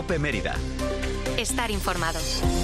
COPE Mérida. Estar informado.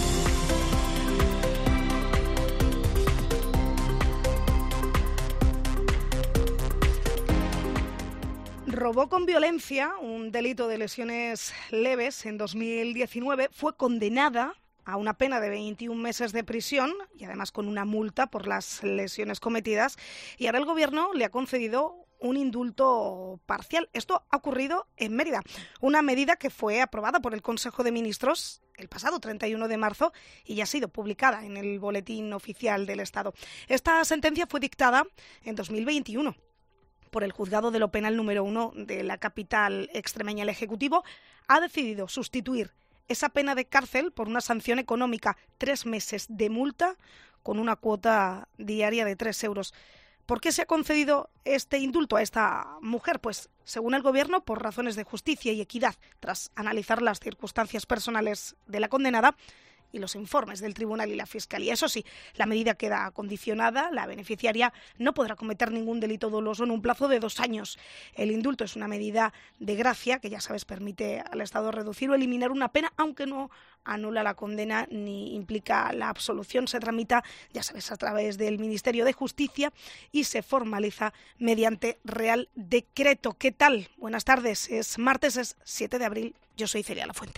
Robó con violencia, un delito de lesiones leves, en 2019. Fue condenada a una pena de 21 meses de prisión y además con una multa por las lesiones cometidas. Y ahora el Gobierno le ha concedido un indulto parcial. Esto ha ocurrido en Mérida, una medida que fue aprobada por el Consejo de Ministros el pasado 31 de marzo y ya ha sido publicada en el Boletín Oficial del Estado. Esta sentencia fue dictada en 2021 por el Juzgado de lo Penal número 1 de la capital extremeña. El Ejecutivo ha decidido sustituir esa pena de cárcel por una sanción económica, 3 meses de multa con una cuota diaria de 3 euros. ¿Por qué se ha concedido este indulto a esta mujer? Pues, según el Gobierno, por razones de justicia y equidad, tras analizar las circunstancias personales de la condenada y los informes del Tribunal y la Fiscalía. Eso sí, la medida queda condicionada. La beneficiaria no podrá cometer ningún delito doloso en un plazo de 2 años. El indulto es una medida de gracia que, ya sabes, permite al Estado reducir o eliminar una pena, aunque no anula la condena ni implica la absolución. Se tramita, ya sabes, a través del Ministerio de Justicia y se formaliza mediante Real Decreto. ¿Qué tal? Buenas tardes. Es martes, es 7 de abril. Yo soy Celia Lafuente.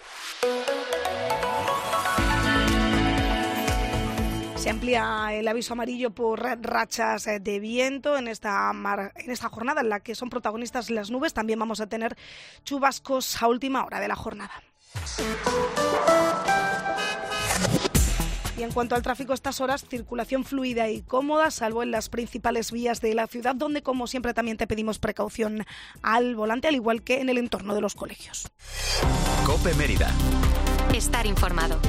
Se amplía el aviso amarillo por rachas de viento en esta jornada en la que son protagonistas las nubes. También vamos a tener chubascos a última hora de la jornada. Y en cuanto al tráfico, estas horas, circulación fluida y cómoda, salvo en las principales vías de la ciudad, donde, como siempre, también te pedimos precaución al volante, al igual que en el entorno de los colegios. COPE Mérida. Estar informado.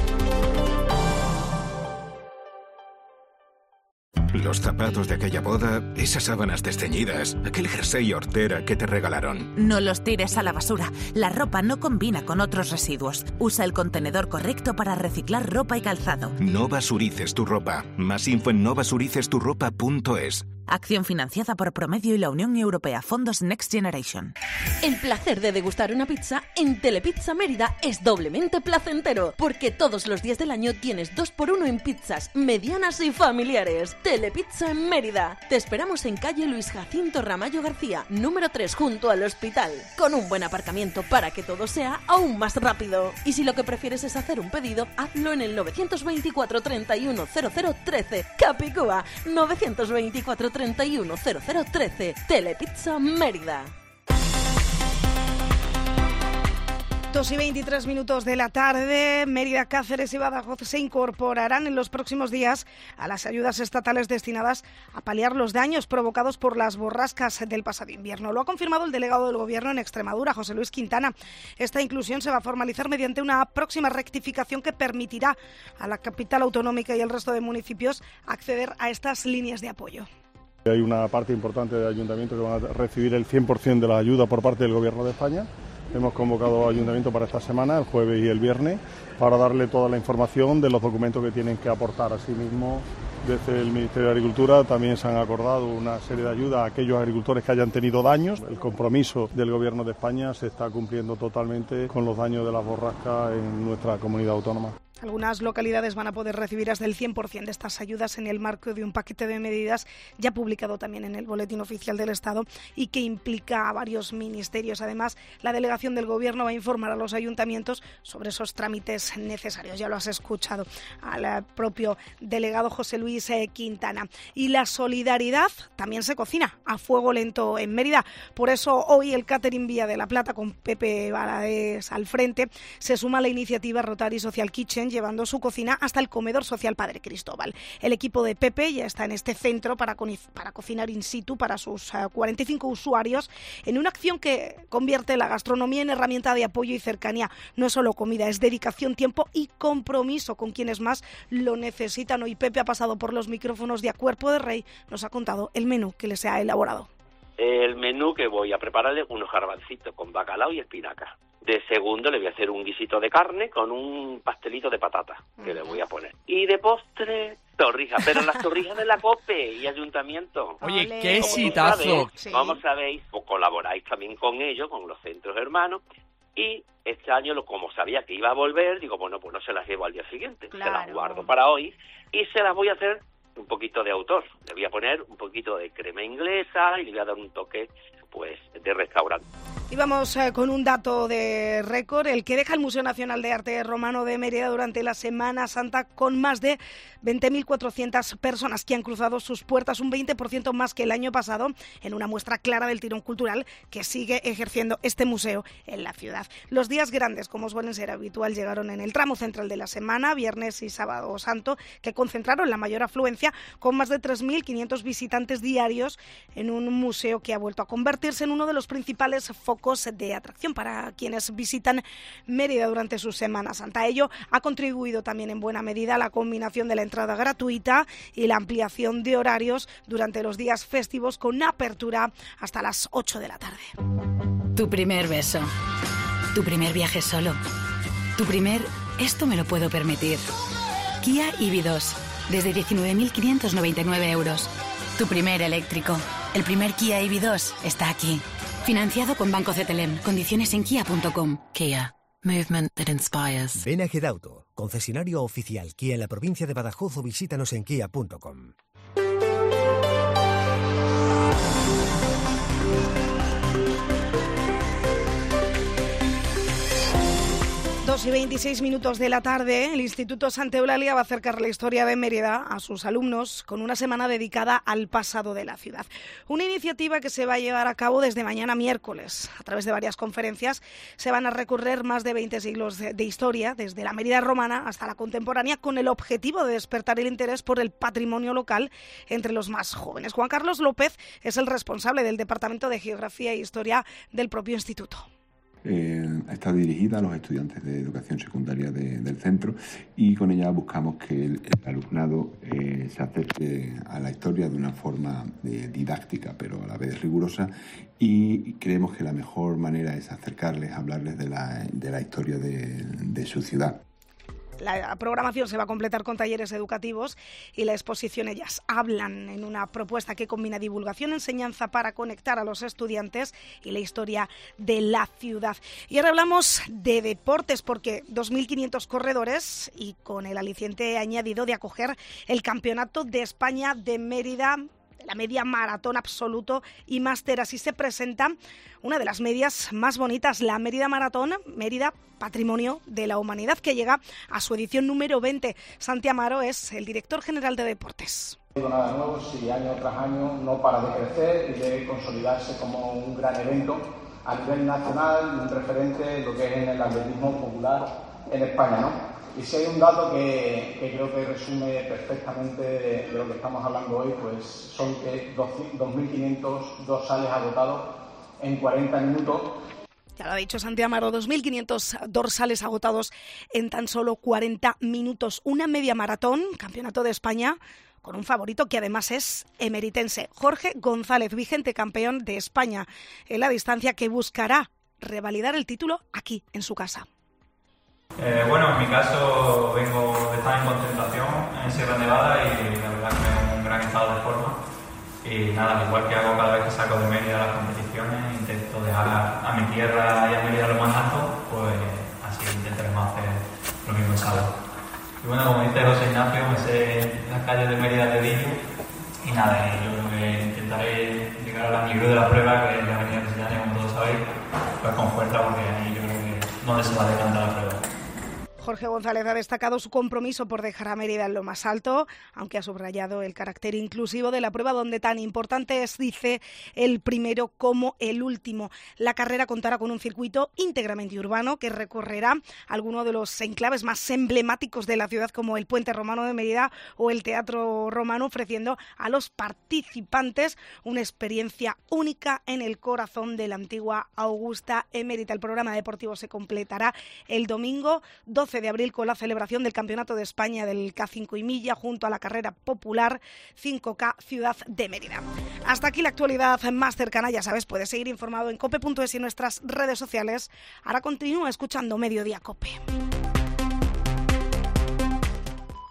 Los zapatos de aquella boda, esas sábanas desteñidas, aquel jersey hortera que te regalaron. No los tires a la basura. La ropa no combina con otros residuos. Usa el contenedor correcto para reciclar ropa y calzado. No basurices tu ropa. Más info en nobasuricesturropa.es. Acción financiada por Promedio y la Unión Europea. Fondos Next Generation. El placer de degustar una pizza en Telepizza Mérida es doblemente placentero, porque todos los días del año tienes 2x1 en pizzas medianas y familiares. Telepizza en Mérida. Te esperamos en calle Luis Jacinto Ramallo García, número 3, junto al hospital, con un buen aparcamiento para que todo sea aún más rápido. Y si lo que prefieres es hacer un pedido, hazlo en el 924 31 0013. Capicúa, 924 31 0013. Telepizza Mérida. 2:23 de la tarde, Mérida, Cáceres y Badajoz se incorporarán en los próximos días a las ayudas estatales destinadas a paliar los daños provocados por las borrascas del pasado invierno. Lo ha confirmado el delegado del Gobierno en Extremadura, José Luis Quintana. Esta inclusión se va a formalizar mediante una próxima rectificación que permitirá a la capital autonómica y el resto de municipios acceder a estas líneas de apoyo. Hay una parte importante de ayuntamientos que van a recibir el 100% de la ayuda por parte del Gobierno de España. Hemos convocado al ayuntamiento para esta semana, el jueves y el viernes, para darle toda la información de los documentos que tienen que aportar. Asimismo, desde el Ministerio de Agricultura también se han acordado una serie de ayudas a aquellos agricultores que hayan tenido daños. El compromiso del Gobierno de España se está cumpliendo totalmente con los daños de las borrascas en nuestra comunidad autónoma. Algunas localidades van a poder recibir hasta el 100% de estas ayudas en el marco de un paquete de medidas ya publicado también en el Boletín Oficial del Estado y que implica a varios ministerios. Además, la delegación del Gobierno va a informar a los ayuntamientos sobre esos trámites necesarios. Ya lo has escuchado al propio delegado José Luis Quintana. Y la solidaridad también se cocina a fuego lento en Mérida. Por eso hoy el Catering Vía de la Plata, con Pepe Valadez al frente, se suma a la iniciativa Rotary Social Kitchen, llevando su cocina hasta el comedor social Padre Cristóbal. El equipo de Pepe ya está en este centro para cocinar in situ para sus 45 usuarios, en una acción que convierte la gastronomía en herramienta de apoyo y cercanía. No es solo comida, es dedicación, tiempo y compromiso con quienes más lo necesitan. Hoy Pepe ha pasado por los micrófonos de A Cuerpo de Rey, nos ha contado el menú que les ha elaborado. El menú que voy a prepararle, unos garbancitos con bacalao y espinaca. De segundo le voy a hacer un guisito de carne con un pastelito de patata que le voy a poner. Y de postre, torrijas, pero las torrijas de la COPE y ayuntamiento. Oye, qué exitazo. Sí. Vamos a ver, o colaboráis también con ellos, con los centros hermanos, Y este año, como sabía que iba a volver, digo, bueno, pues no se las llevo al día siguiente, claro. Se las guardo para hoy y se las voy a hacer un poquito de autor. Le voy a poner un poquito de crema inglesa y le voy a dar un toque, pues, de restaurante. Y vamos con un dato de récord, el que deja el Museo Nacional de Arte Romano de Mérida durante la Semana Santa, con más de 20.400 personas que han cruzado sus puertas, un 20% más que el año pasado, en una muestra clara del tirón cultural que sigue ejerciendo este museo en la ciudad. Los días grandes, como suelen ser habitual, llegaron en el tramo central de la semana, viernes y sábado santo, que concentraron la mayor afluencia, con más de 3.500 visitantes diarios en un museo que ha vuelto a convertirse en uno de los principales focos de atracción para quienes visitan Mérida durante su Semana Santa. A ello ha contribuido también en buena medida la combinación de la entrada gratuita y la ampliación de horarios durante los días festivos, con apertura hasta las 8 de la tarde. Tu primer beso, tu primer viaje solo, tu primer esto me lo puedo permitir. Kia EV2, desde 19.599 euros. Tu primer eléctrico, el primer Kia EV2 está aquí. Financiado con Banco CTLM. Condiciones en kia.com. Kia. Movement that inspires. Ven a Gedauto, concesionario oficial Kia en la provincia de Badajoz, o visítanos en kia.com. 2:26 de la tarde, el Instituto Santa Eulalia va a acercar la historia de Mérida a sus alumnos con una semana dedicada al pasado de la ciudad. Una iniciativa que se va a llevar a cabo desde mañana miércoles. A través de varias conferencias se van a recorrer más de 20 siglos de historia, desde la Mérida romana hasta la contemporánea, con el objetivo de despertar el interés por el patrimonio local entre los más jóvenes. Juan Carlos López es el responsable del Departamento de Geografía e Historia del propio instituto. Está dirigida a los estudiantes de educación secundaria del centro, y con ella buscamos que el alumnado se acerque a la historia de una forma didáctica, pero a la vez rigurosa, y creemos que la mejor manera es acercarles, hablarles de la historia de su ciudad. La programación se va a completar con talleres educativos y la exposición Ellas Hablan, en una propuesta que combina divulgación, enseñanza para conectar a los estudiantes y la historia de la ciudad. Y ahora hablamos de deportes, porque 2.500 corredores, y con el aliciente añadido de acoger el Campeonato de España de Mérida, la media maratón absoluto y máster. Así se presenta una de las medias más bonitas, la Mérida Maratón, Mérida Patrimonio de la Humanidad, que llega a su edición número 20. Santi Amaro es el director general de Deportes. No digo nada nuevo si año tras año no para de crecer y de consolidarse como un gran evento a nivel nacional, un referente en lo que es en el atletismo popular en España, ¿no? Y si hay un dato que creo que resume perfectamente de lo que estamos hablando hoy, pues son que 2.500 dorsales agotados en 40 minutos. Ya lo ha dicho Santi Amaro, 2.500 dorsales agotados en tan solo 40 minutos. Una media maratón, Campeonato de España, con un favorito que además es emeritense, Jorge González, vigente campeón de España en la distancia, que buscará revalidar el título aquí, en su casa. Bueno, en mi caso vengo de estar en concentración en Sierra Nevada y la verdad que me en un gran estado de forma. Y nada, igual que hago cada vez que saco de Mérida las competiciones, intento dejar a mi tierra y a Mérida lo más alto, pues así intentaremos hacer lo mismo el sábado. Y bueno, como dice José Ignacio, me sé las calles de Mérida de dedillo, y nada, yo creo que intentaré llegar a la magnitud de la prueba, que es la Avenida Castellana, como todos sabéis, pues con fuerza, porque ahí yo creo que no se va a decantar la prueba. Jorge González ha destacado su compromiso por dejar a Mérida en lo más alto, aunque ha subrayado el carácter inclusivo de la prueba, donde tan importante es, dice, el primero como el último. La carrera contará con un circuito íntegramente urbano que recorrerá algunos de los enclaves más emblemáticos de la ciudad, como el Puente Romano de Mérida o el Teatro Romano, ofreciendo a los participantes una experiencia única en el corazón de la antigua Augusta Emérita. El programa deportivo se completará el domingo 12 de abril con la celebración del Campeonato de España del K5 y milla, junto a la carrera popular 5K Ciudad de Mérida. Hasta aquí la actualidad más cercana. Ya sabes, puedes seguir informado en cope.es y en nuestras redes sociales. Ahora continúa escuchando Mediodía Cope.